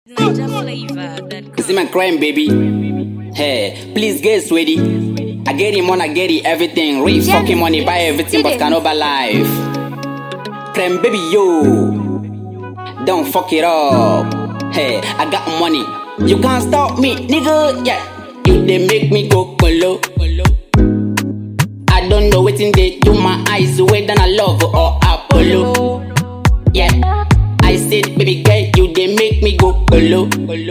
Niger flavor that You see my crime, baby. Hey, please get ready. I get him on, I get it, everything. Rich fucking money, buy everything, but cannot buy life. Crime, baby, yo. Don't fuck it up. Hey, I got money. You can't stop me, nigga. Yeah, you they make me go colo. I don't know what's in they do my eyes way than I love or Apollo. Yeah, I said, baby girl, you they make me go colo.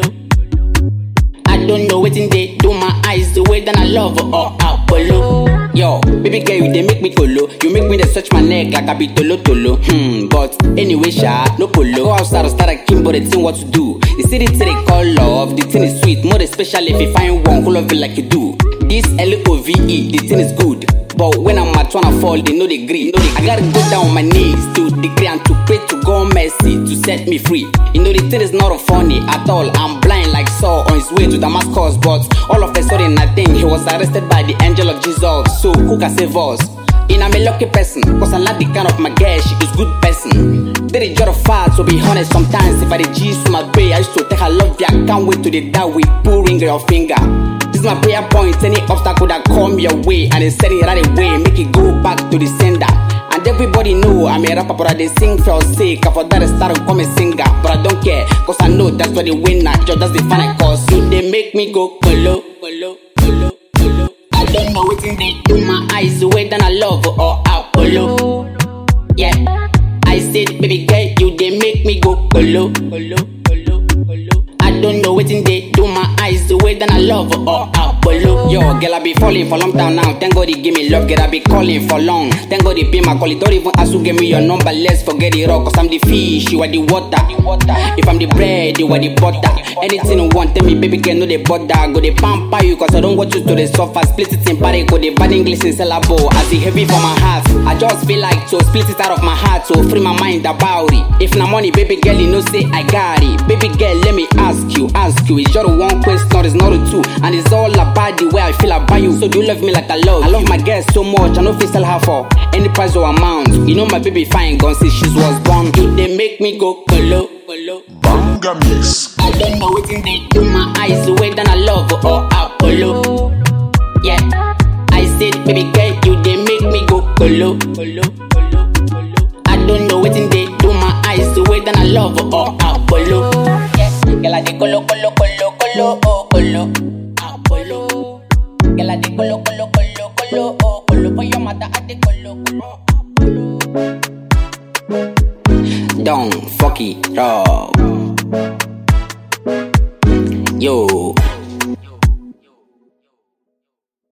I don't know what's in they do my eyes the way than I love or Apollo. Yo, baby girl, you they make me colo. You make me they search my neck like I be tolo. But anyway, no polo. Go outside or start a king, but they think what to do. You see the thing they call love, the thing is sweet. More especially if you find one who love it like you do. This LOVE, the thing is good. But when I'm at one, I fall, they know they agree. I gotta go down on my knees to decree and to pray to God mercy to set me free. You know the thing is not funny at all. I'm blind like Saul on his way to Damascus, but all of a sudden I think he was arrested by the angel of Jesus. So who can save us? And I'm a lucky person, cause I like the kind of my girl, she is good person. They the jar of fat, so be honest, sometimes if I the G's to my bay, I used to take her love there. I can't wait to the die with pull ring your finger. This is my prayer point, any obstacle that come your way, and then set it right away, make it go back to the sender. And everybody know I'm a rapper, but I they sing for sake. For that I started come a singer, but I don't care, cause I know that's what the winner, just that's the final cause. So they make me go colo. I don't know what's in they do my eyes the way than I love or Apollo. Yeah, I said, baby girl, you they make me go colo. I don't know what's in they do my eyes the way than I love or Apollo. Yo, girl, I be falling for long time now. Thank God he give me love, girl, I be calling for long. Thank God he pay my call, don't even ask to give me your number. Let's forget it all, cause I'm the fish, you are the water. If I'm the bread, you are the butter. Anything you want, tell me, baby girl, no they bother. Go they pamper you, cause I don't want you to the suffer. Split it in party, go they bad English in syllable. As it heavy for my heart, I just feel like to split it out of my heart, so free my mind about it. If na money, baby girl, you know say I got it. Baby girl, let me ask you, it's just one question, it's not a two, and it's all about the way I feel about you. So do you love me like I love my girl so much, I know if you sell her for any price or amount. You know my baby fine gun since she was born. You they make me go colo. Banga mix. I don't know what's in they do my eyes the way than I love or Apollo. Yeah, I said, baby girl, you they make me go colo. I don't know what's in they do my eyes the way than I love or Apollo. Yes, girl, I dey colo, oh colo, Apollo. Girl, I dey colo, oh colo. For your mother, I dey colo, Apollo. Don't fuck it up. Yo.